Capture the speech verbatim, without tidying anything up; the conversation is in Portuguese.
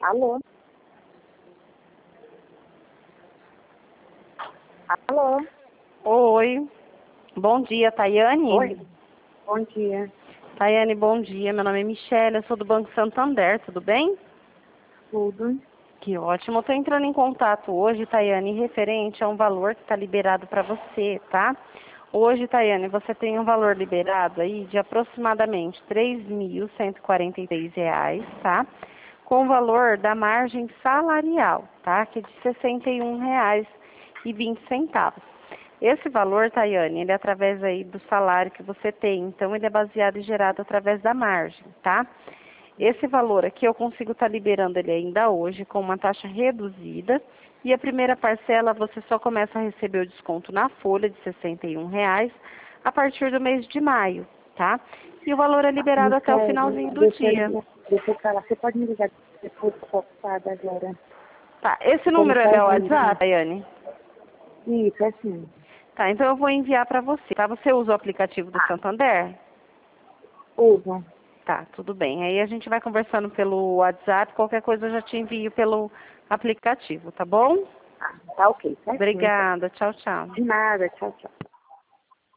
Alô? Alô? Oi, bom dia, Tayane. Oi, bom dia. Tayane, bom dia. Meu nome é Michelle, eu sou do Banco Santander, tudo bem? Tudo? Que ótimo. Eu estou entrando em contato hoje, Tayane, referente a um valor que está liberado para você, tá? Hoje, Tayane, você tem um valor liberado aí de aproximadamente três mil cento e quarenta e três reais, tá? Com o valor da margem salarial, tá? Que é de sessenta e um reais e vinte centavos. Esse valor, Tayane, ele é através aí do salário que você tem, então ele é baseado e gerado através da margem, tá? Esse valor aqui eu consigo estar liberando ele ainda hoje com uma taxa reduzida e a primeira parcela você só começa a receber o desconto na folha de sessenta e um reais a partir do mês de maio, tá? E o valor é liberado até o Michelle, finalzinho do deixa dia. eu, deixa eu falar. Você pode me ligar depois que eu tô ocupada agora? Tá, esse Como número ele é o faz isso? WhatsApp, Tayane? Isso, é assim. Tá, então eu vou enviar para você, tá? Você usa o aplicativo do Santander? Usa. Tá, tudo bem. Aí a gente vai conversando pelo WhatsApp, qualquer coisa eu já te envio pelo aplicativo, tá bom? Ah, tá ok, certinho então. Obrigada, tchau, tchau. De nada, tchau, tchau.